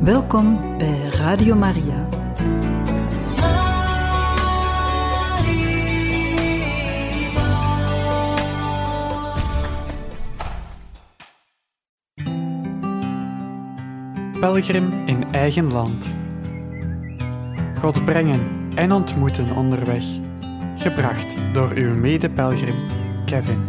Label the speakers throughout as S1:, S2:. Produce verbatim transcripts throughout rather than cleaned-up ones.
S1: Welkom bij Radio Maria.
S2: Pelgrim in eigen land. God brengen en ontmoeten onderweg. Gebracht door uw mede-pelgrim Kevin.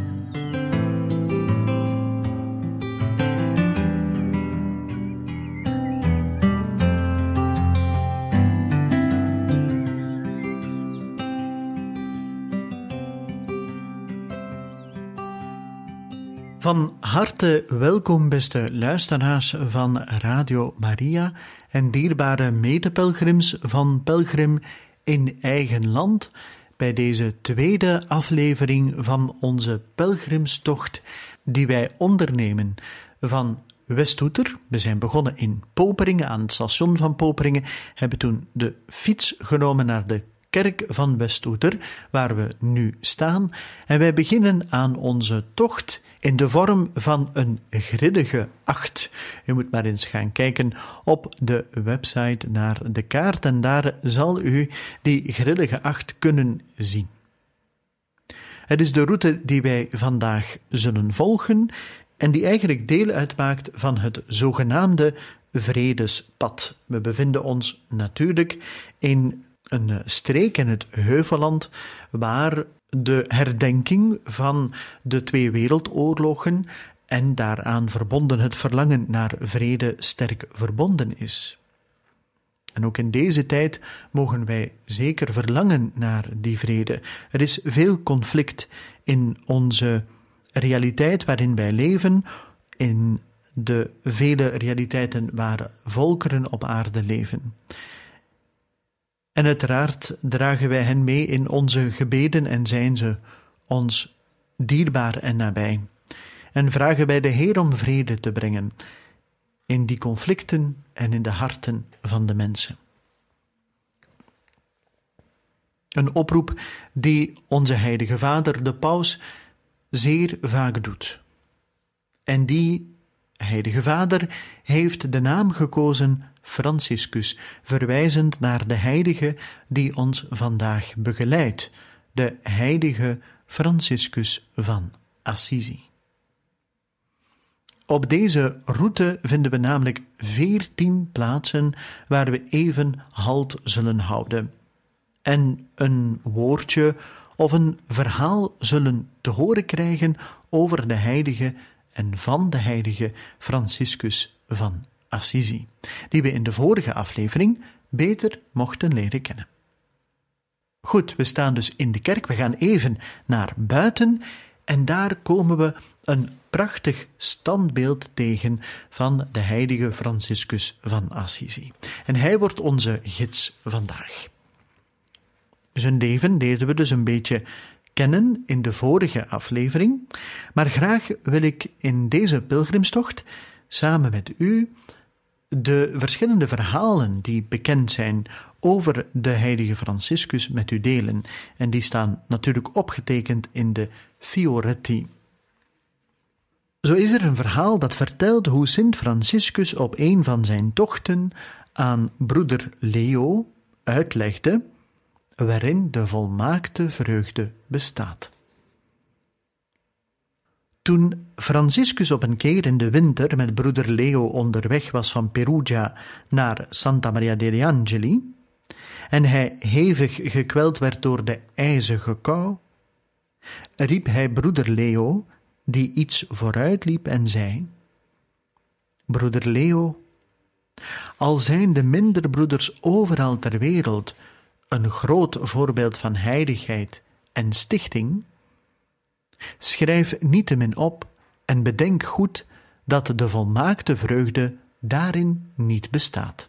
S3: Van harte welkom, beste luisteraars van Radio Maria en dierbare medepelgrims van Pelgrim in eigen land, bij deze tweede aflevering van onze pelgrimstocht die wij ondernemen van Westouter. We zijn begonnen in Poperingen, aan het station van Poperingen, hebben toen de fiets genomen naar de kerk van Westouter, waar we nu staan, en wij beginnen aan onze tocht in de vorm van een grillige acht. U moet maar eens gaan kijken op de website naar de kaart en daar zal u die grillige acht kunnen zien. Het is de route die wij vandaag zullen volgen en die eigenlijk deel uitmaakt van het zogenaamde Vredespad. We bevinden ons natuurlijk in een streek in het Heuvelland waar de herdenking van de twee wereldoorlogen en daaraan verbonden het verlangen naar vrede sterk verbonden is. En ook in deze tijd mogen wij zeker verlangen naar die vrede. Er is veel conflict in onze realiteit waarin wij leven, in de vele realiteiten waar volkeren op aarde leven. En uiteraard dragen wij hen mee in onze gebeden en zijn ze ons dierbaar en nabij. En vragen wij de Heer om vrede te brengen in die conflicten en in de harten van de mensen. Een oproep die onze Heilige Vader, de Paus, zeer vaak doet. En die Heilige Vader heeft de naam gekozen Franciscus, verwijzend naar de heilige die ons vandaag begeleidt, de heilige Franciscus van Assisi. Op deze route vinden we namelijk veertien plaatsen waar we even halt zullen houden en een woordje of een verhaal zullen te horen krijgen over de heilige en van de heilige Franciscus van Assisi, die we in de vorige aflevering beter mochten leren kennen. Goed, we staan dus in de kerk, we gaan even naar buiten en daar komen we een prachtig standbeeld tegen van de heilige Franciscus van Assisi. En hij wordt onze gids vandaag. Zijn leven leerden we dus een beetje kennen in de vorige aflevering, maar graag wil ik in deze pilgrimstocht samen met u de verschillende verhalen die bekend zijn over de heilige Franciscus met u delen. En die staan natuurlijk opgetekend in de Fioretti. Zo is er een verhaal dat vertelt hoe Sint Franciscus op een van zijn tochten aan broeder Leo uitlegde waarin de volmaakte vreugde bestaat. Toen Franciscus op een keer in de winter met broeder Leo onderweg was van Perugia naar Santa Maria degli Angeli en hij hevig gekweld werd door de ijzige kou, riep hij broeder Leo, die iets vooruitliep en zei: Broeder Leo, al zijn de mindere broeders overal ter wereld een groot voorbeeld van heiligheid en stichting, schrijf niettemin op en bedenk goed dat de volmaakte vreugde daarin niet bestaat.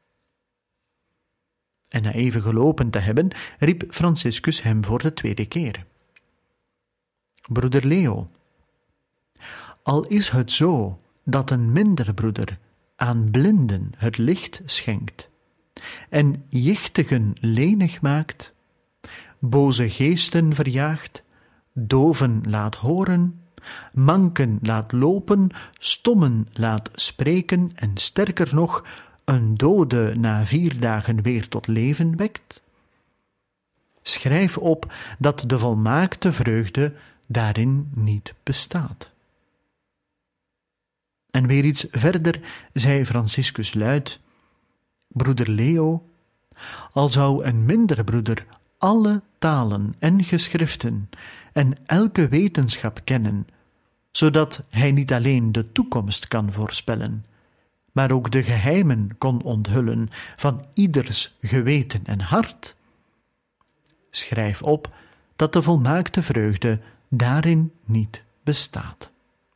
S3: En na even gelopen te hebben, riep Franciscus hem voor de tweede keer: Broeder Leo, al is het zo dat een minder broeder aan blinden het licht schenkt en jichtigen lenig maakt, boze geesten verjaagt, doven laat horen, manken laat lopen, stommen laat spreken en sterker nog, een dode na vier dagen weer tot leven wekt? Schrijf op dat de volmaakte vreugde daarin niet bestaat. En weer iets verder zei Franciscus luid: broeder Leo, al zou een mindere broeder alle talen en geschriften en elke wetenschap kennen, zodat hij niet alleen de toekomst kan voorspellen, maar ook de geheimen kon onthullen van ieders geweten en hart, schrijf op dat de volmaakte vreugde daarin niet bestaat.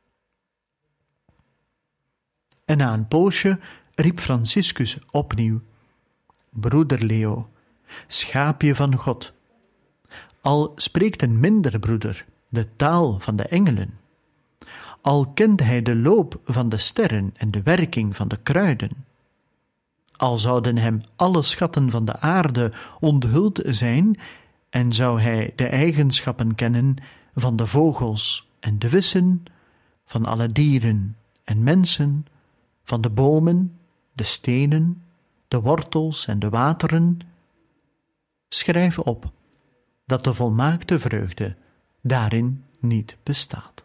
S3: En na een poosje riep Franciscus opnieuw: broeder Leo, schaapje van God, al spreekt een minder broeder de taal van de engelen, al kent hij de loop van de sterren en de werking van de kruiden, al zouden hem alle schatten van de aarde onthuld zijn en zou hij de eigenschappen kennen van de vogels en de vissen, van alle dieren en mensen, van de bomen, de stenen, de wortels en de wateren, schrijf op dat de volmaakte vreugde daarin niet bestaat.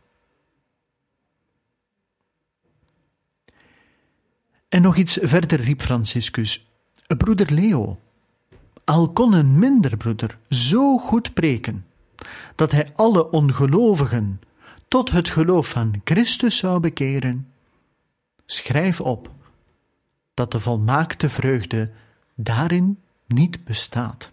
S3: En nog iets verder riep Franciscus: broeder Leo, al kon een minder broeder zo goed preken dat hij alle ongelovigen tot het geloof van Christus zou bekeren, schrijf op dat de volmaakte vreugde daarin niet bestaat.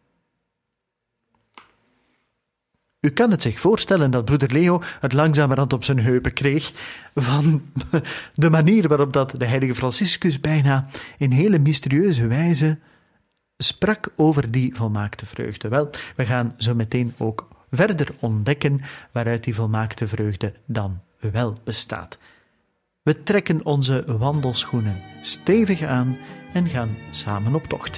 S3: U kan het zich voorstellen dat broeder Leo het langzamerhand op zijn heupen kreeg van de manier waarop dat de heilige Franciscus bijna in hele mysterieuze wijze sprak over die volmaakte vreugde. Wel, we gaan zo meteen ook verder ontdekken waaruit die volmaakte vreugde dan wel bestaat. We trekken onze wandelschoenen stevig aan en gaan samen op tocht.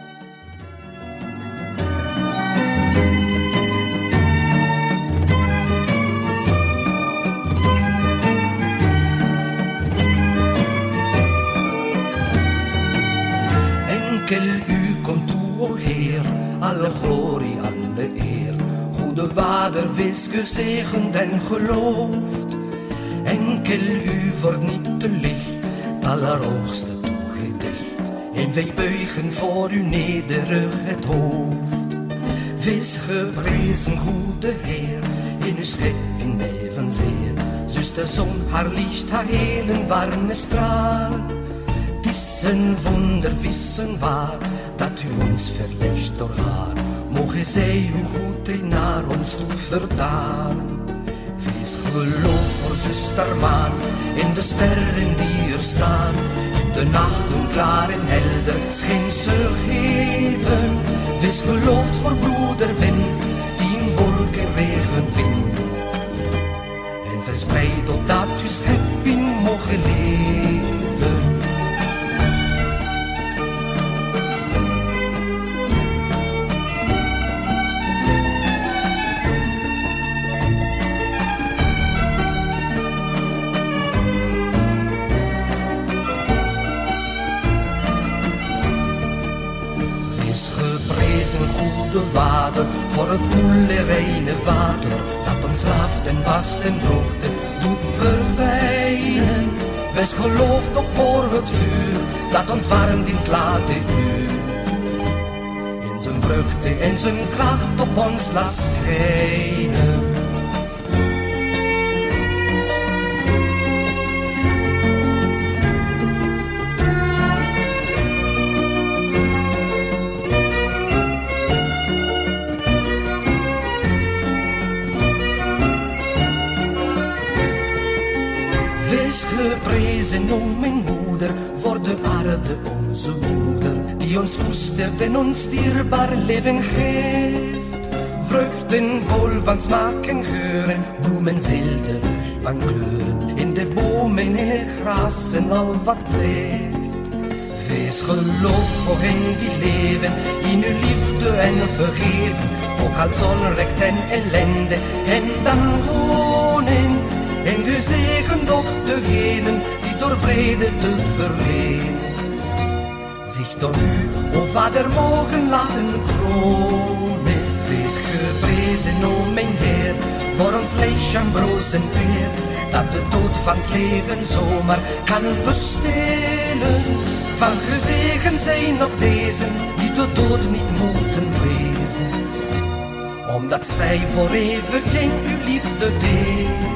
S4: Enkel u komt toe, o Heer, alle glorie, alle eer. Goede Vader, wees gezegend en geloofd. Enkel u verniet te licht, het allerhoogste toegedicht. En wij buigen voor uw nederig het hoofd. Wees geprezen, goede Heer, in uw schepping evenzeer. Zus de zon haar licht, haar helen warme stralen. Het is een wonder, wissen waar, dat u ons verlicht door haar. Mogen zij uw goed naar ons toe vertalen. Wees geloof voor zuster maan, in de sterren die er staan. In de nachten klaar en helder scheen ze geven. Wees geloof voor broeder wind, die in wolken regen vindt. En verspreid opdat uw schepping mogen leven. Goede Vader, voor het koele reine water, dat ons laft en wast en droogte doet verwijnen. Wees gelooft op voor het vuur, dat ons warmt in het late uur. In zijn vreugde en zijn kracht op ons laat schijnen. Geprezen, o mijn moeder, voor de aarde onze moeder, die ons koestert en ons dierbaar leven geeft. Vruchten vol van smaak en geuren, bloemen wilderig van kleuren, in de bomen, in het gras en al wat leeft. Wees geloof voor hen die leven, in uw liefde en vergeven, ook als onrecht en ellende, en dan wonen. En gezegend op degenen die door vrede te verleen. door u, o Vader, mogen laten kronen. Wees geprezen, o mijn Heer, voor ons lichaam broos en peer, dat de dood van het leven zomaar kan bestelen. Van gezegend zijn nog deze, die de dood niet moeten wezen, omdat zij voor eeuwig in uw liefde delen.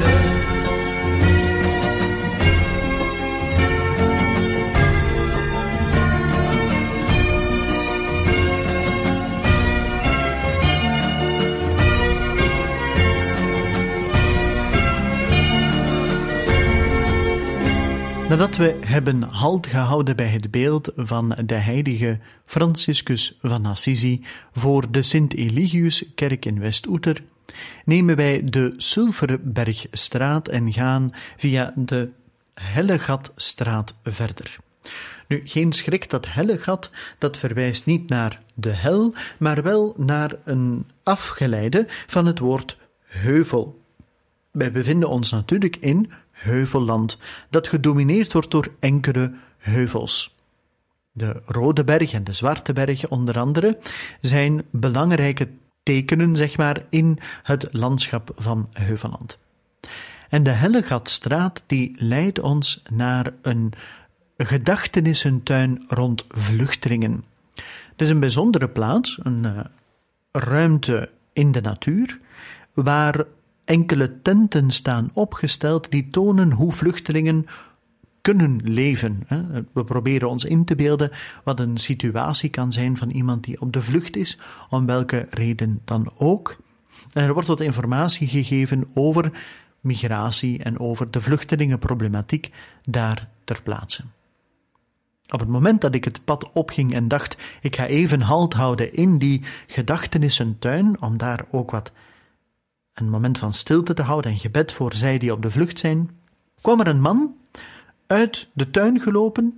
S3: Nadat we hebben halt gehouden bij het beeld van de heilige Franciscus van Assisi voor de Sint-Eligiuskerk in West-Oeter, nemen wij de Sulferbergstraat en gaan via de Hellegatstraat verder. Nu, geen schrik, dat Hellegat, dat verwijst niet naar de hel, maar wel naar een afgeleide van het woord heuvel. Wij bevinden ons natuurlijk in heuvelland, dat gedomineerd wordt door enkele heuvels. De Rode Berg en de Zwarte Berg onder andere zijn belangrijke tekenen, zeg maar, in het landschap van Heuvelland. En de Hellegatstraat die leidt ons naar een gedachtenissentuin rond vluchtelingen. Het is een bijzondere plaats, een uh, ruimte in de natuur, waar enkele tenten staan opgesteld die tonen hoe vluchtelingen kunnen leven. We proberen ons in te beelden wat een situatie kan zijn van iemand die op de vlucht is, om welke reden dan ook. En er wordt wat informatie gegeven over migratie en over de vluchtelingenproblematiek daar ter plaatse. Op het moment dat ik het pad opging en dacht, ik ga even halt houden in die gedachtenissentuin, om daar ook wat een moment van stilte te houden en gebed voor zij die op de vlucht zijn, kwam er een man uit de tuin gelopen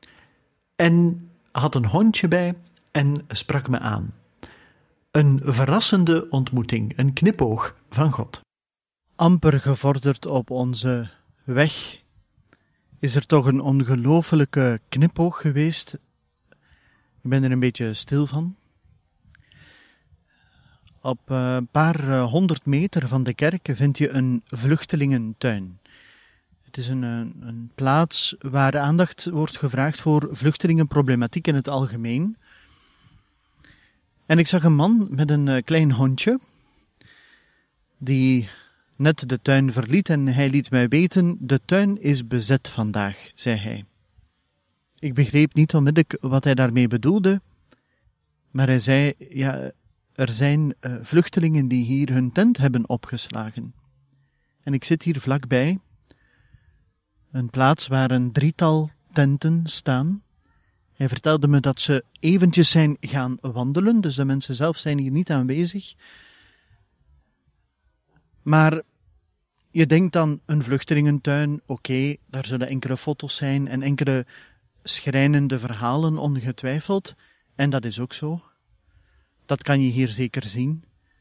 S3: en had een hondje bij en sprak me aan. Een verrassende ontmoeting, een knipoog van God. Amper gevorderd op onze weg is er toch een ongelooflijke knipoog geweest. Ik ben er een beetje stil van. Op een paar honderd meter van de kerk vind je een vluchtelingentuin. Het is een, een, een plaats waar de aandacht wordt gevraagd voor vluchtelingenproblematiek in het algemeen. En ik zag een man met een klein hondje, die net de tuin verliet en hij liet mij weten, de tuin is bezet vandaag, zei hij. Ik begreep niet onmiddellijk wat hij daarmee bedoelde, maar hij zei, ja, er zijn uh, vluchtelingen die hier hun tent hebben opgeslagen. En ik zit hier vlakbij, een plaats waar een drietal tenten staan. Hij vertelde me dat ze eventjes zijn gaan wandelen, dus de mensen zelf zijn hier niet aanwezig. Maar je denkt dan, een vluchtelingentuin, oké, okay, daar zullen enkele foto's zijn en enkele schrijnende verhalen ongetwijfeld. En dat is ook zo. Dat kan je hier zeker zien.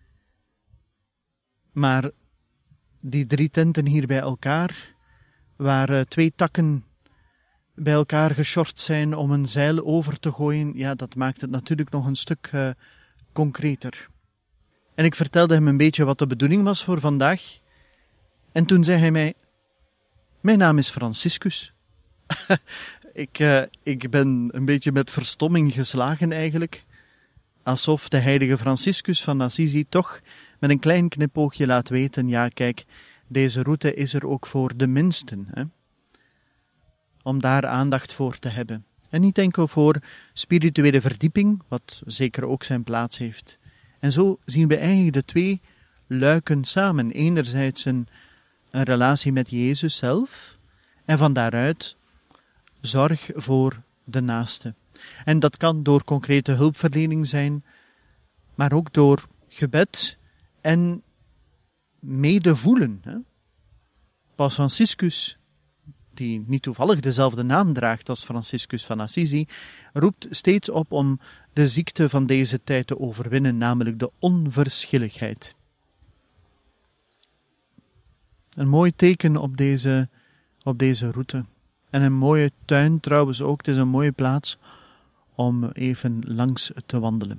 S3: Maar die drie tenten hier bij elkaar, waar uh, twee takken bij elkaar geschort zijn om een zeil over te gooien, ja, dat maakt het natuurlijk nog een stuk uh, concreter. En ik vertelde hem een beetje wat de bedoeling was voor vandaag. En toen zei hij mij, mijn naam is Franciscus. ik, uh, ik ben een beetje met verstomming geslagen eigenlijk. Alsof de heilige Franciscus van Assisi toch met een klein knipoogje laat weten, ja kijk, deze route is er ook voor de minsten, hè? Om daar aandacht voor te hebben. En niet enkel voor spirituele verdieping, wat zeker ook zijn plaats heeft. En zo zien we eigenlijk de twee luiken samen. Enerzijds een, een relatie met Jezus zelf, en van daaruit zorg voor de naaste. En dat kan door concrete hulpverlening zijn, maar ook door gebed en medevoelen. Hè? Paus Franciscus, die niet toevallig dezelfde naam draagt als Franciscus van Assisi, roept steeds op om de ziekte van deze tijd te overwinnen, namelijk de onverschilligheid. Een mooi teken op deze, op deze route. En een mooie tuin trouwens ook, het is een mooie plaats om even langs te wandelen.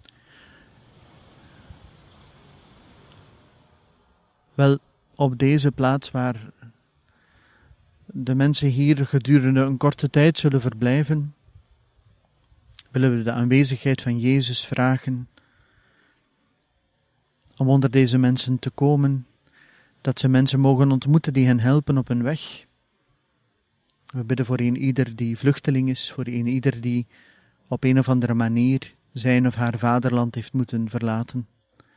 S3: Wel, op deze plaats waar de mensen hier gedurende een korte tijd zullen verblijven, willen we de aanwezigheid van Jezus vragen om onder deze mensen te komen, dat ze mensen mogen ontmoeten die hen helpen op hun weg. We bidden voor een ieder die vluchteling is, voor een ieder die op een of andere manier zijn of haar vaderland heeft moeten verlaten.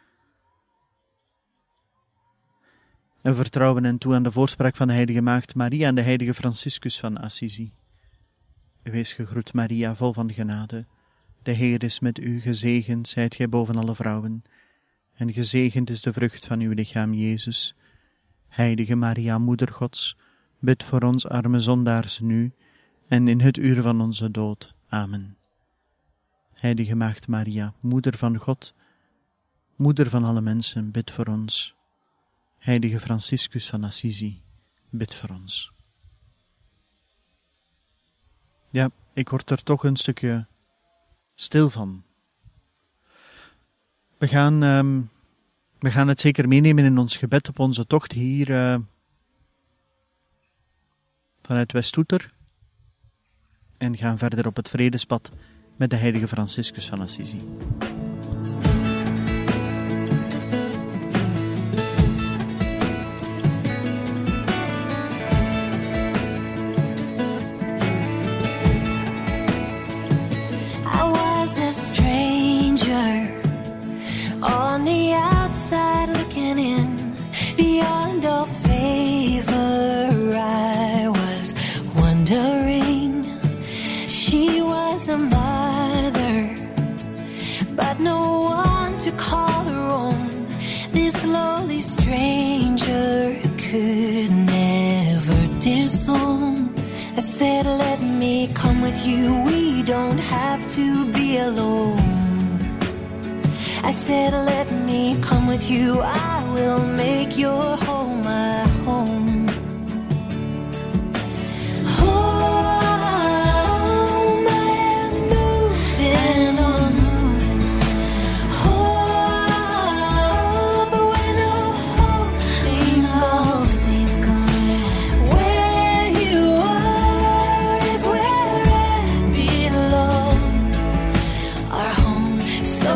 S3: En we vertrouwen hen toe aan de voorspraak van de heilige maagd Maria en de heilige Franciscus van Assisi. Wees gegroet Maria, vol van genade. De Heer is met u, gezegend zijt gij boven alle vrouwen, en gezegend is de vrucht van uw lichaam, Jezus. Heilige Maria, Moeder Gods, bid voor ons arme zondaars nu en in het uur van onze dood. Amen. Heilige Maagd Maria, Moeder van God, Moeder van alle mensen, bid voor ons. Heilige Franciscus van Assisi, bid voor ons. Ja, ik word er toch een stukje stil van. We gaan, um, we gaan het zeker meenemen in ons gebed op onze tocht hier uh, vanuit West-Oeter en gaan verder op het vredespad met de heilige Franciscus van Assisi.
S5: On the outside looking in, beyond all favor, I was wondering. She was a mother, but no one to call her own. This lowly stranger could never disown. I said, let me come with you, we don't have to be alone. I said, let me come with you, I will make your home my home. Home, I am moving on. Home, but when all hope seems gone, where you are is where I belong. Our home so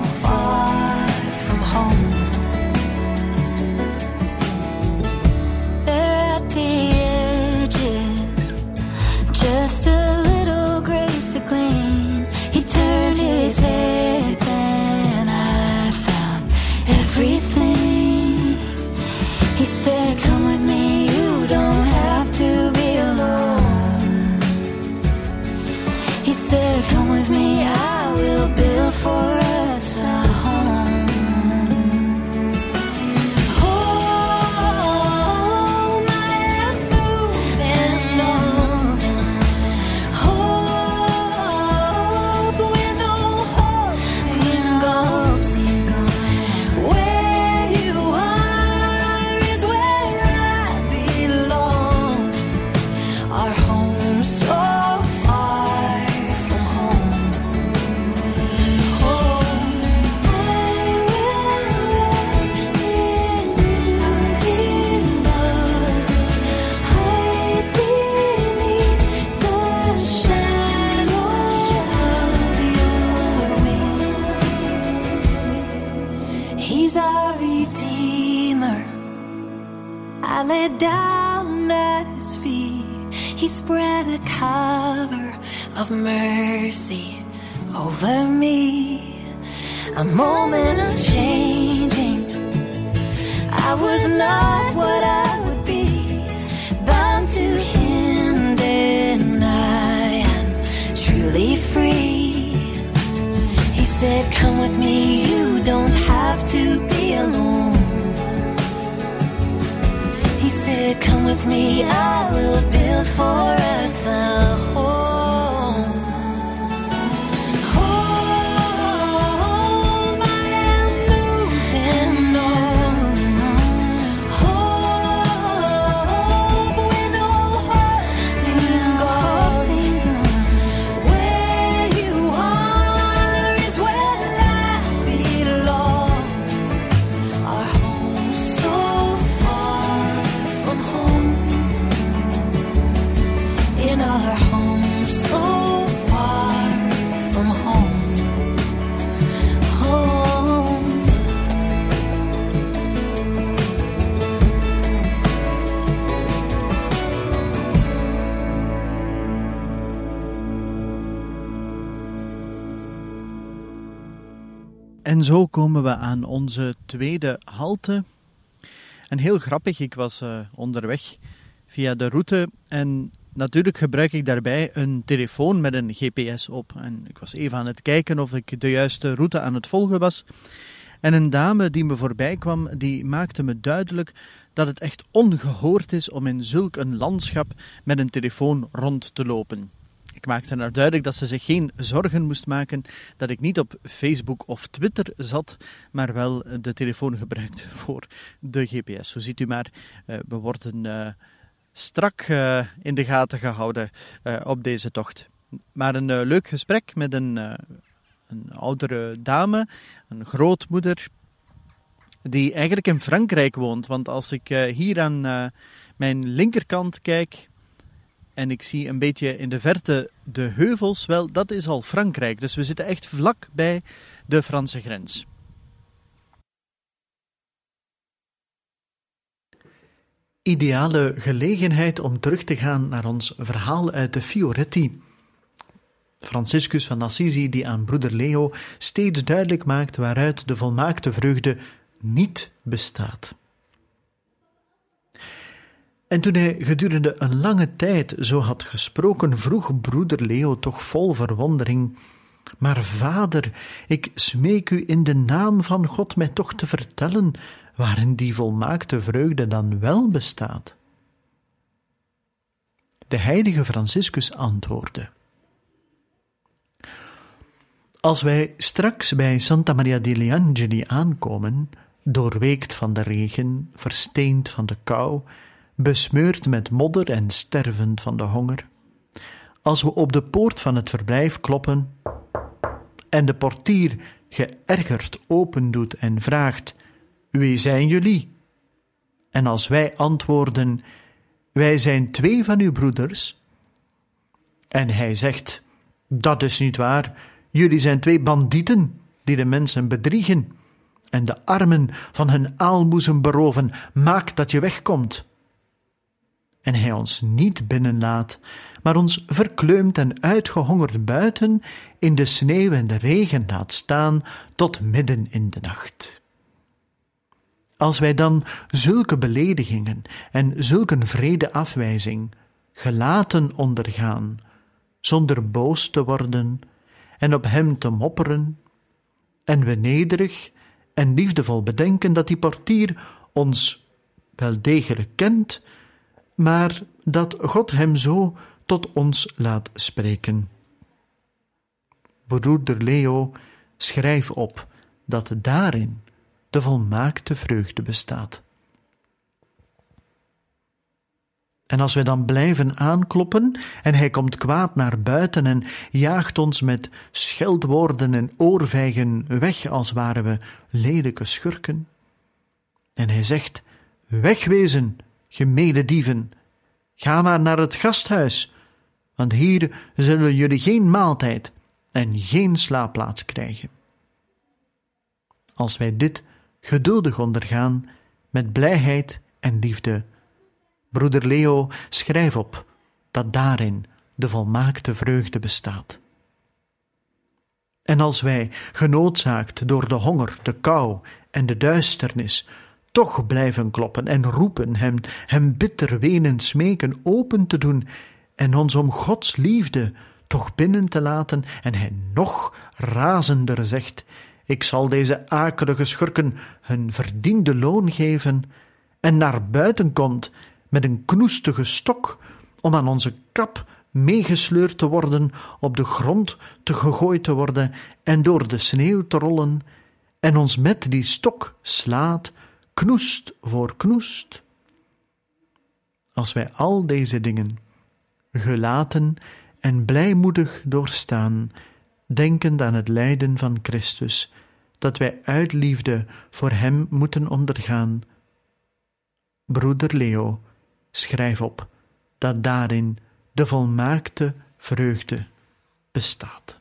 S5: down at his feet, he spread a cover of mercy over me. A moment of changing, I was not what I would be, bound to him, then I am truly free. He said, come with me, you don't have to be alone. He said, come with me, I will build for us a home. Home, I am moving on. Home, when all hope seems gone, where you
S3: En zo komen we aan onze tweede halte. En heel grappig, ik was uh, onderweg via de route en natuurlijk gebruik ik daarbij een telefoon met een G P S op. En ik was even aan het kijken of ik de juiste route aan het volgen was. En een dame die me voorbij kwam, die maakte me duidelijk dat het echt ongehoord is om in zulk een landschap met een telefoon rond te lopen. Ik maakte haar duidelijk dat ze zich geen zorgen moest maken dat ik niet op Facebook of Twitter zat, maar wel de telefoon gebruikte voor de G P S. Zo ziet u maar, uh, we worden uh, strak uh, in de gaten gehouden uh, op deze tocht. Maar een uh, leuk gesprek met een, uh, een oudere dame, een grootmoeder, die eigenlijk in Frankrijk woont. Want als ik uh, hier aan uh, mijn linkerkant kijk en ik zie een beetje in de verte de heuvels, wel, dat is al Frankrijk. Dus we zitten echt vlak bij de Franse grens. Ideale gelegenheid om terug te gaan naar ons verhaal uit de Fioretti. Franciscus van Assisi die aan broeder Leo steeds duidelijk maakt waaruit de volmaakte vreugde niet bestaat. En toen hij gedurende een lange tijd zo had gesproken, vroeg broeder Leo toch vol verwondering: maar vader, ik smeek u in de naam van God mij toch te vertellen waarin die volmaakte vreugde dan wel bestaat. De heilige Franciscus antwoordde: als wij straks bij Santa Maria degli Angeli aankomen, doorweekt van de regen, versteend van de kou, besmeurd met modder en stervend van de honger, als we op de poort van het verblijf kloppen en de portier geërgerd opendoet en vraagt: wie zijn jullie? En als wij antwoorden: wij zijn twee van uw broeders, en hij zegt: dat is niet waar, jullie zijn twee bandieten die de mensen bedriegen en de armen van hun aalmoezen beroven, maak dat je wegkomt. En hij ons niet binnenlaat, maar ons verkleumd en uitgehongerd buiten in de sneeuw en de regen laat staan tot midden in de nacht. Als wij dan zulke beledigingen en zulke wrede afwijzing gelaten ondergaan, zonder boos te worden en op hem te mopperen, en we nederig en liefdevol bedenken dat die portier ons wel degelijk kent, maar dat God hem zo tot ons laat spreken. Broeder Leo, schrijf op dat daarin de volmaakte vreugde bestaat. En als wij dan blijven aankloppen en hij komt kwaad naar buiten en jaagt ons met scheldwoorden en oorvijgen weg als waren we lelijke schurken, en hij zegt: wegwezen, gemene dieven, ga maar naar het gasthuis, want hier zullen jullie geen maaltijd en geen slaapplaats krijgen. Als wij dit geduldig ondergaan, met blijheid en liefde, broeder Leo, schrijf op dat daarin de volmaakte vreugde bestaat. En als wij, genoodzaakt door de honger, de kou en de duisternis, toch blijven kloppen en roepen, hem, hem bitter wenend smeken open te doen en ons om Gods liefde toch binnen te laten, en hij nog razender zegt: ik zal deze akelige schurken hun verdiende loon geven, en naar buiten komt met een knoestige stok om aan onze kap meegesleurd te worden, op de grond te gegooid te worden en door de sneeuw te rollen, en ons met die stok slaat, knoest voor knoest. Als wij al deze dingen gelaten en blijmoedig doorstaan, denkend aan het lijden van Christus, dat wij uit liefde voor hem moeten ondergaan, broeder Leo, schrijf op dat daarin de volmaakte vreugde bestaat.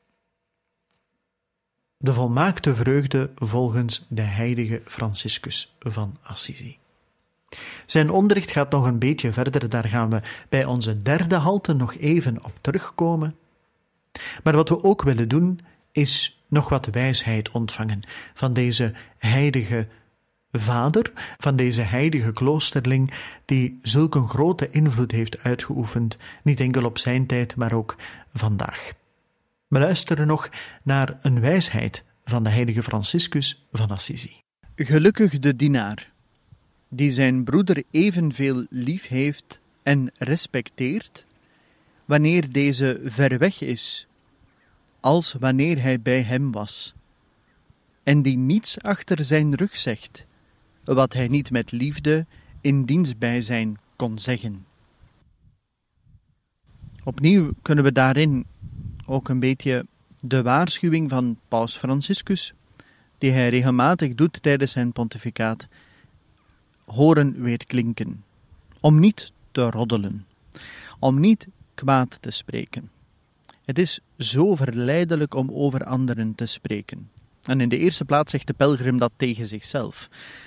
S3: De volmaakte vreugde volgens de heilige Franciscus van Assisi. Zijn onderricht gaat nog een beetje verder, daar gaan we bij onze derde halte nog even op terugkomen. Maar wat we ook willen doen, is nog wat wijsheid ontvangen van deze heilige vader, van deze heilige kloosterling, die zulk een grote invloed heeft uitgeoefend, niet enkel op zijn tijd, maar ook vandaag. We luisteren nog naar een wijsheid van de heilige Franciscus van Assisi. Gelukkig de dienaar, die zijn broeder evenveel lief heeft en respecteert, wanneer deze ver weg is, als wanneer hij bij hem was, en die niets achter zijn rug zegt, wat hij niet met liefde in dienstbijzijn kon zeggen. Opnieuw kunnen we daarin ook een beetje de waarschuwing van Paus Franciscus, die hij regelmatig doet tijdens zijn pontificaat, horen weer klinken. Om niet te roddelen, om niet kwaad te spreken. Het is zo verleidelijk om over anderen te spreken. En in de eerste plaats zegt de pelgrim dat tegen zichzelf.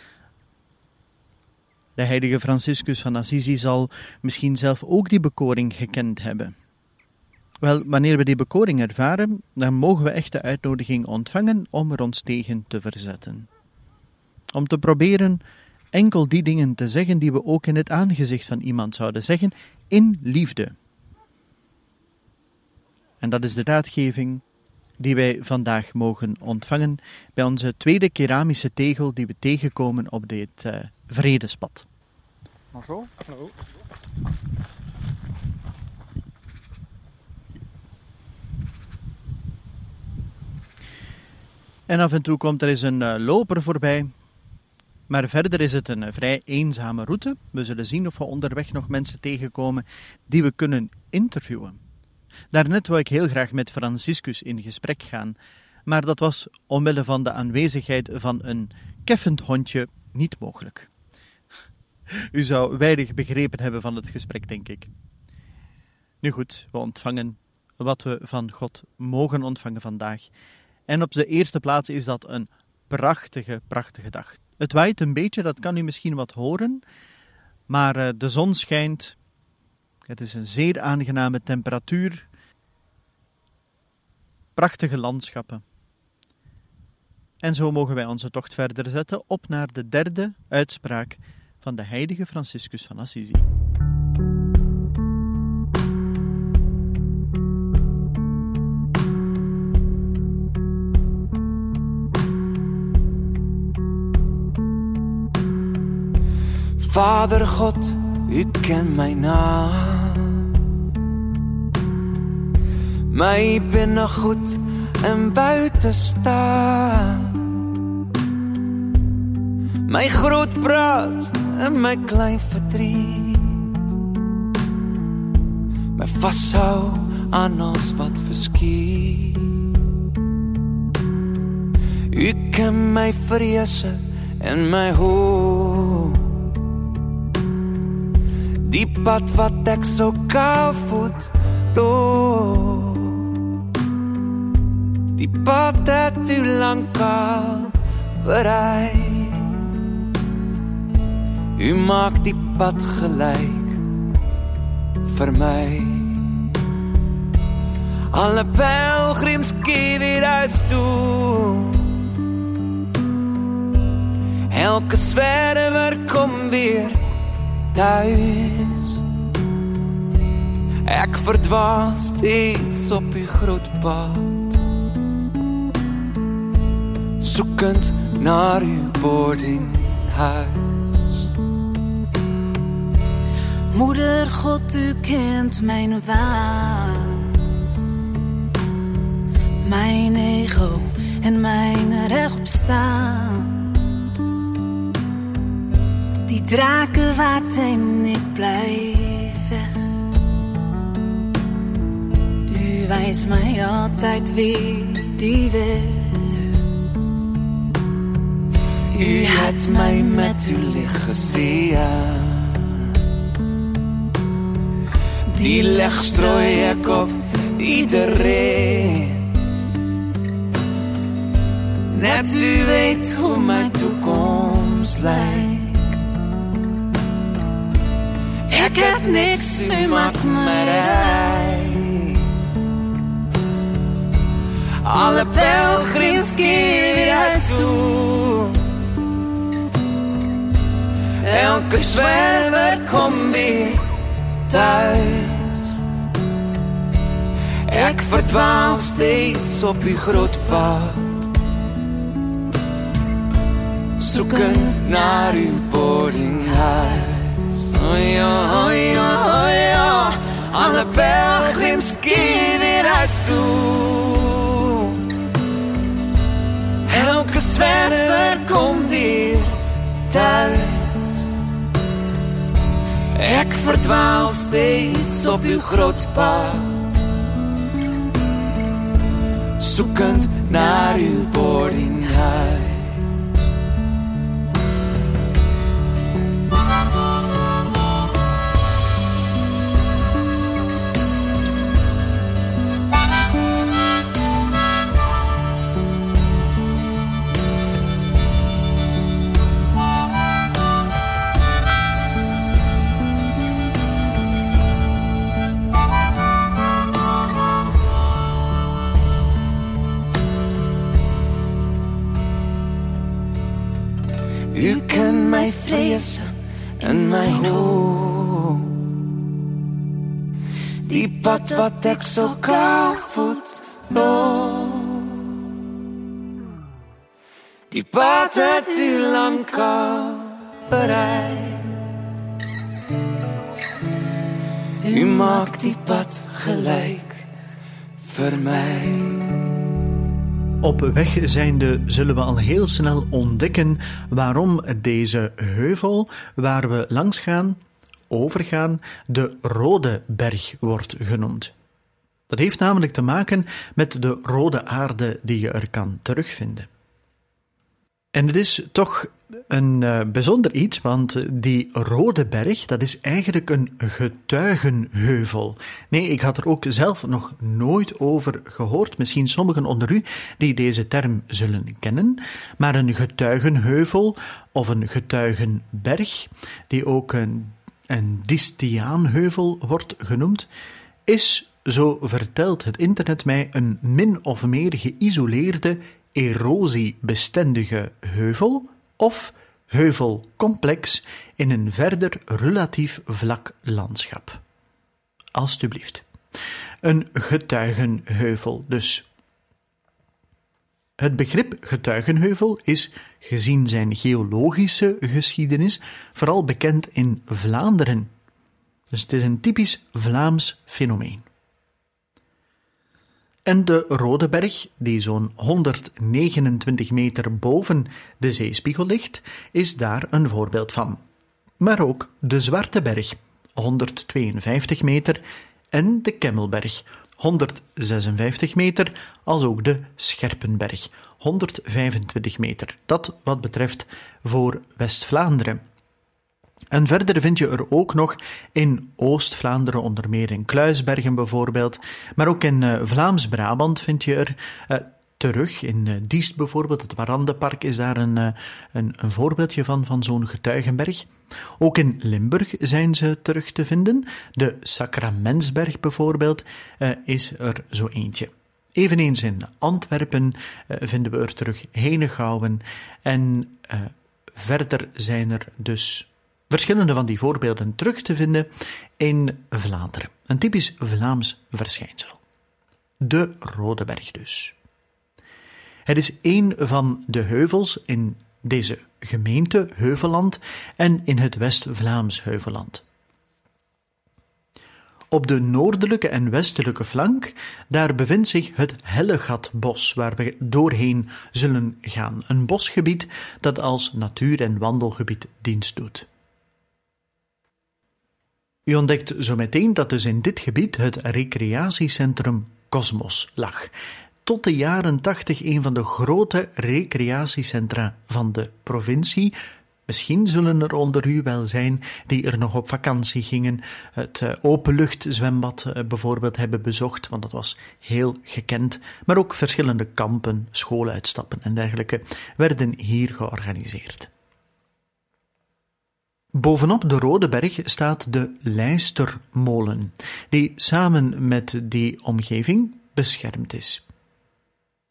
S3: De heilige Franciscus van Assisi zal misschien zelf ook die bekoring gekend hebben. Wel, wanneer we die bekoring ervaren, dan mogen we echt de uitnodiging ontvangen om er ons tegen te verzetten. Om te proberen enkel die dingen te zeggen die we ook in het aangezicht van iemand zouden zeggen, in liefde. En dat is de raadgeving die wij vandaag mogen ontvangen bij onze tweede keramische tegel die we tegenkomen op dit uh, vredespad. Bonjour. Hallo. En af en toe komt er eens een uh, loper voorbij. Maar verder is het een uh, vrij eenzame route. We zullen zien of we onderweg nog mensen tegenkomen die we kunnen interviewen. Daarnet wou ik heel graag met Franciscus in gesprek gaan, maar dat was omwille van de aanwezigheid van een keffend hondje niet mogelijk. U zou weinig begrepen hebben van het gesprek, denk ik. Nu goed, we ontvangen wat we van God mogen ontvangen vandaag. En op de eerste plaats is dat een prachtige, prachtige dag. Het waait een beetje, dat kan u misschien wat horen, maar uh, de zon schijnt. Het is een zeer aangename temperatuur. Prachtige landschappen. En zo mogen wij onze tocht verder zetten op naar de derde uitspraak van de heilige Franciscus van Assisi.
S6: Vader God, u kent mijn naam. Mij binnen goed en buiten staan. Mijn groot praat en mijn klein verdriet. Mij vasthou aan als wat verschiet. U kent mijn vrezen en mijn hoop. Die pad wat ek so kaarvoet loop. Die pad het u lang al bereid. U maakt die pad gelijk vir my. Alle pelgrims keer weer huis toe. Elke zwerver kom weer thuis. Ek verdwaal steeds op die groot pad, zoekend naar uw boardinghuis.
S5: Moeder God, u kent mijn waan, mijn ego en mijn recht op staan. Die draken waard en ik blijf weg. U wijst mij altijd weer die weg.
S6: U het mij met uw licht gezien. Die licht strooi ik op iedereen. Net u weet hoe mijn toekomst lijkt. Ik heb niks, u maakt me rijk. Alle pelgrims keer weer huis toe. Elke zwerver komt weer thuis. Ik verdwaal steeds op uw groot pad, zoekend naar uw boardinghuis. Oh ja, oh ja, oh ja. Alle pelgrims keer weer huis toe. Elke zwerver komt weer thuis. Ik verdwaal steeds op uw groot pad, zoekend naar uw boardinghuis. U kent mijn vrezen en mijn hoop. Die pad wat ik zo kaartvoet loop. Die pad het u lang al bereid. U maakt die pad gelijk voor mij.
S3: Op weg zijnde zullen we al heel snel ontdekken waarom deze heuvel waar we langs gaan, overgaan, de Rode Berg wordt genoemd. Dat heeft namelijk te maken met de rode aarde die je er kan terugvinden. En het is toch een uh, bijzonder iets, want die Rode Berg, dat is eigenlijk een getuigenheuvel. Nee, ik had er ook zelf nog nooit over gehoord. Misschien sommigen onder u die deze term zullen kennen. Maar een getuigenheuvel of een getuigenberg, die ook een, een Distiaanheuvel wordt genoemd, is, zo vertelt het internet mij, een min of meer geïsoleerde, erosiebestendige heuvel of heuvelcomplex in een verder relatief vlak landschap. Alsjeblieft. Een getuigenheuvel dus. Het begrip getuigenheuvel is, gezien zijn geologische geschiedenis, vooral bekend in Vlaanderen. Dus het is een typisch Vlaams fenomeen. En de Rode Berg, die zo'n honderdnegenentwintig meter boven de zeespiegel ligt, is daar een voorbeeld van. Maar ook de Zwarte Berg, honderdtweeënvijftig meter, en de Kemmelberg, honderdzesenvijftig meter, als ook de Scherpenberg, honderdvijfentwintig meter. Dat wat betreft voor West-Vlaanderen. En verder vind je er ook nog in Oost-Vlaanderen, onder meer in Kluisbergen bijvoorbeeld, maar ook in uh, Vlaams-Brabant vind je er uh, terug. In uh, Diest bijvoorbeeld, het Warandenpark is daar een, uh, een, een voorbeeldje van, van zo'n getuigenberg. Ook in Limburg zijn ze terug te vinden. De Sacramentsberg bijvoorbeeld uh, is er zo eentje. Eveneens in Antwerpen uh, vinden we er terug Henegouwen en uh, verder zijn er dus verschillende van die voorbeelden terug te vinden in Vlaanderen. Een typisch Vlaams verschijnsel. De Rode Berg dus. Het is een van de heuvels in deze gemeente Heuvelland en in het West-Vlaams Heuvelland. Op de noordelijke en westelijke flank, daar bevindt zich het Hellegatbos, waar we doorheen zullen gaan. Een bosgebied dat als natuur- en wandelgebied dienst doet. U ontdekt zo meteen dat dus in dit gebied het recreatiecentrum Cosmos lag. Tot de jaren tachtig een van de grote recreatiecentra van de provincie. Misschien zullen er onder u wel zijn die er nog op vakantie gingen, het uh, openluchtzwembad uh, bijvoorbeeld hebben bezocht, want dat was heel gekend. Maar ook verschillende kampen, schooluitstappen en dergelijke werden hier georganiseerd. Bovenop de Rode Berg staat de Lijstermolen, die samen met die omgeving beschermd is.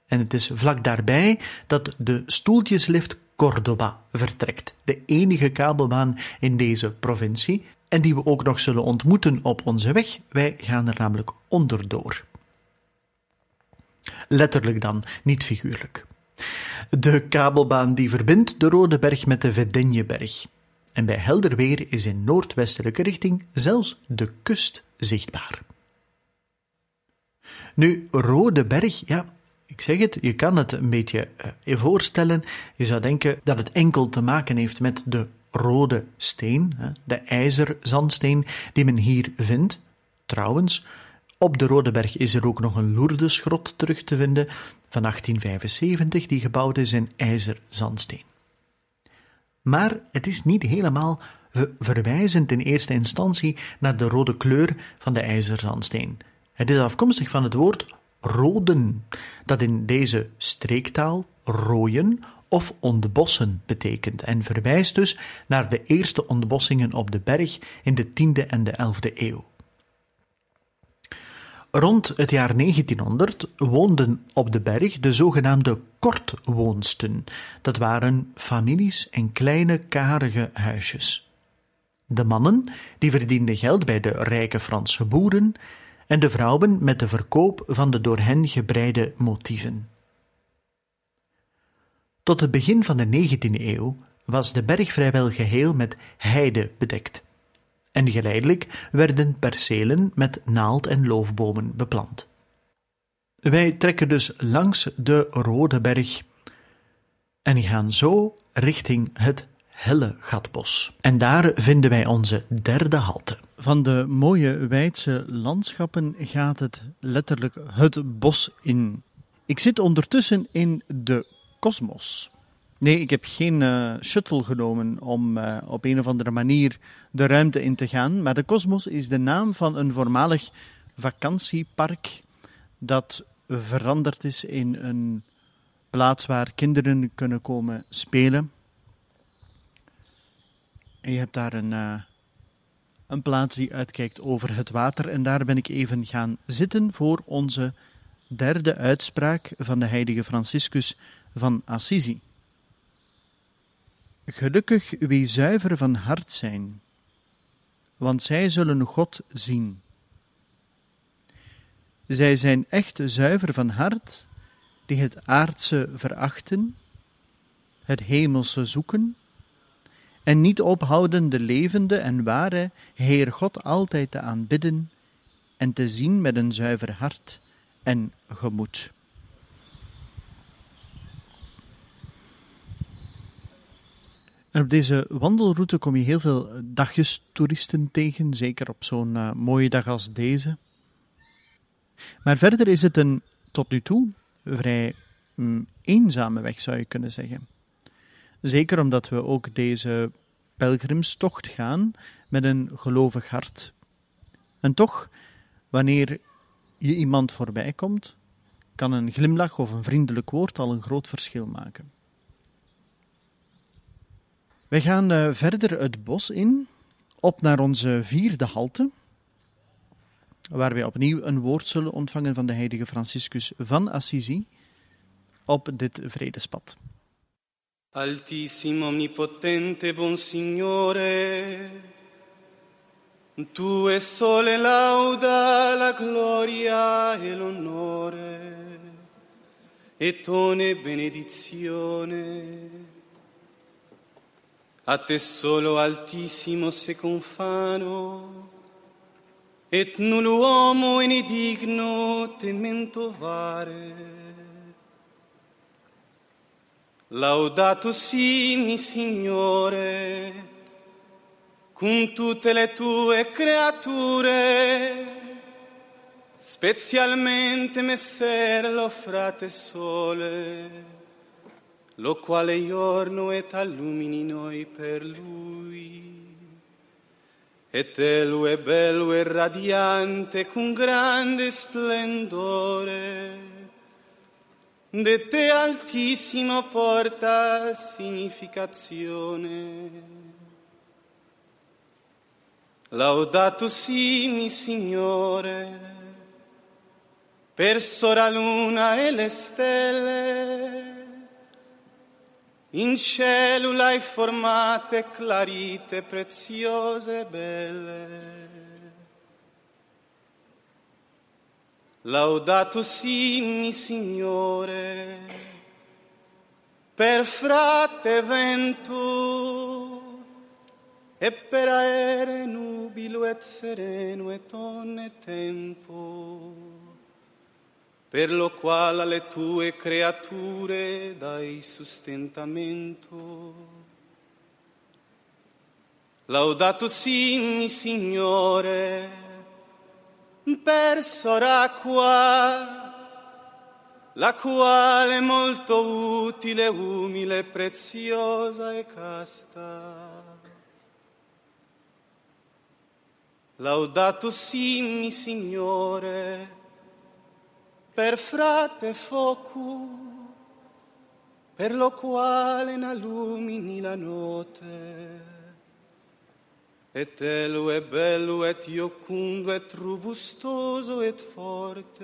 S3: En het is vlak daarbij dat de stoeltjeslift Córdoba vertrekt. De enige kabelbaan in deze provincie en die we ook nog zullen ontmoeten op onze weg. Wij gaan er namelijk onderdoor. Letterlijk dan, niet figuurlijk. De kabelbaan die verbindt de Rode Berg met de Vedinjeberg. En bij helder weer is in noordwestelijke richting zelfs de kust zichtbaar. Nu, Rode Berg, ja, ik zeg het, je kan het een beetje uh, voorstellen. Je zou denken dat het enkel te maken heeft met de rode steen, de ijzerzandsteen die men hier vindt. Trouwens, op de Rode Berg is er ook nog een Lourdesgrot terug te vinden van achttien vijfenzeventig, die gebouwd is in ijzerzandsteen. Maar het is niet helemaal verwijzend in eerste instantie naar de rode kleur van de ijzerzandsteen. Het is afkomstig van het woord roden, dat in deze streektaal rooien of ontbossen betekent en verwijst dus naar de eerste ontbossingen op de berg in de tiende en de elfde eeuw. Rond het jaar negentienhonderd woonden op de berg de zogenaamde kortwoonsten. Dat waren families en kleine karige huisjes. De mannen die verdienden geld bij de rijke Franse boeren en de vrouwen met de verkoop van de door hen gebreide motieven. Tot het begin van de negentiende eeuw was de berg vrijwel geheel met heide bedekt. En geleidelijk werden percelen met naald- en loofbomen beplant. Wij trekken dus langs de Rode Berg en gaan zo richting het Hellegatbos. En daar vinden wij onze derde halte. Van de mooie Weidse landschappen gaat het letterlijk het bos in. Ik zit ondertussen in de Kosmos. Nee, ik heb geen uh, shuttle genomen om uh, op een of andere manier de ruimte in te gaan, maar de Kosmos is de naam van een voormalig vakantiepark dat veranderd is in een plaats waar kinderen kunnen komen spelen. En je hebt daar een, uh, een plaats die uitkijkt over het water en daar ben ik even gaan zitten voor onze derde uitspraak van de heilige Franciscus van Assisi. Gelukkig wie zuiver van hart zijn, want zij zullen God zien. Zij zijn echt zuiver van hart, die het aardse verachten, het hemelse zoeken, en niet ophouden de levende en ware Heer God altijd te aanbidden en te zien met een zuiver hart en gemoed. En op deze wandelroute kom je heel veel dagjestoeristen tegen, zeker op zo'n uh, mooie dag als deze. Maar verder is het een, tot nu toe, vrij mm, eenzame weg, zou je kunnen zeggen. Zeker omdat we ook deze pelgrimstocht gaan met een gelovig hart. En toch, wanneer je iemand voorbij komt, kan een glimlach of een vriendelijk woord al een groot verschil maken. Wij gaan uh, verder het bos in, op naar onze vierde halte, waar wij opnieuw een woord zullen ontvangen van de heilige Franciscus van Assisi op dit vredespad.
S7: Altissimo, omnipotente, buon Signore, tu e sole lauda, la gloria e l'onore, e tone benedizione. A te solo, Altissimo, se confano, et null uomo in digno temento vare. Laudato sii, mi Signore, con tutte le tue creature, specialmente messer lo frate sole, lo quale giorno et allumini noi per lui. Et elue bello e radiante con grande splendore, de te Altissimo porta significazione. Laudato sii, mi Signore, perso la luna e le stelle, in cielo l'hai formate, clarite, preziose e belle. Laudato sii, Signore, per frate vento, e per aere nubilo et sereno et onne tempo, per lo quale alle tue creature dai sostentamento. Laudato sii, Signore, per soracqua, la quale è molto utile, umile, preziosa e casta. Laudato sii, Signore, per frate focu, per lo quale n'allumini la notte, et telo è bello et iocundo et robustoso et forte.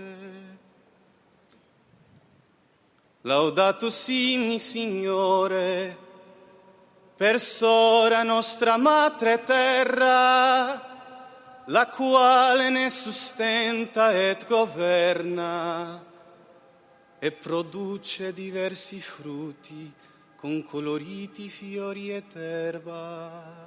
S7: Laudato sii, Signore, per sora nostra madre terra, la quale ne sustenta et governa e produce diversi frutti con coloriti fiori et erba.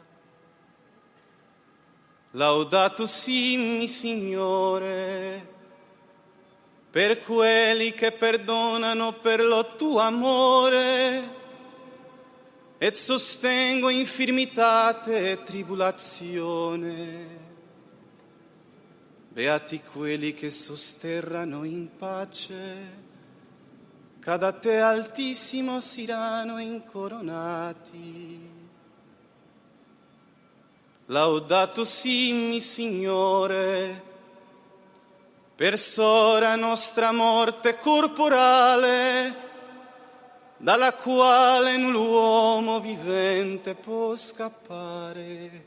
S7: Laudato sii, Signore, per quelli che perdonano per lo tuo amore et sostengo infirmitate e tribulazione. Beati quelli che sosterrano in pace, che da te altissimo siranno incoronati. Laudato sii, Signore, per sora nostra morte corporale, dalla quale l'uomo vivente può scappare.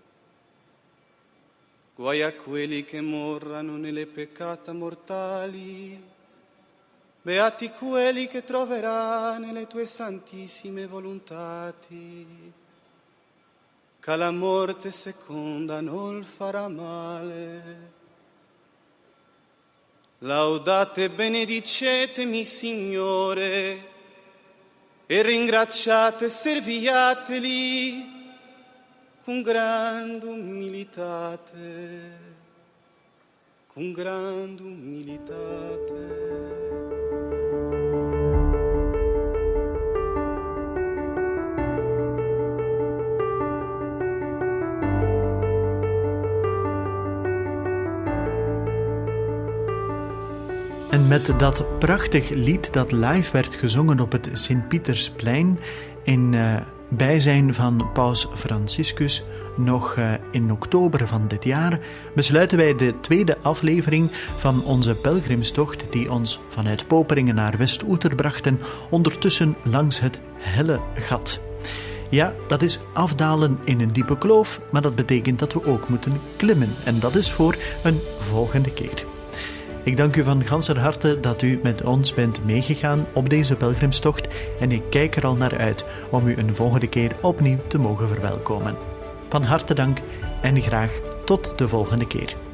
S7: Guai a quelli che morrano nelle peccata mortali, beati quelli che troverà nelle tue santissime volontati. Che la morte seconda non farà male. Laudate e benedicetemi, Signore, e ringraziate e serviateli con grande umilitate, con grande umilitate.
S3: En met dat prachtig lied dat live werd gezongen op het Sint-Pietersplein in uh, bijzijn van Paus Franciscus nog uh, in oktober van dit jaar, besluiten wij de tweede aflevering van onze pelgrimstocht die ons vanuit Poperingen naar West-Oeter bracht en ondertussen langs het Helle Gat. Ja, dat is afdalen in een diepe kloof, maar dat betekent dat we ook moeten klimmen en dat is voor een volgende keer. Ik dank u van ganser harte dat u met ons bent meegegaan op deze pelgrimstocht en ik kijk er al naar uit om u een volgende keer opnieuw te mogen verwelkomen. Van harte dank en graag tot de volgende keer.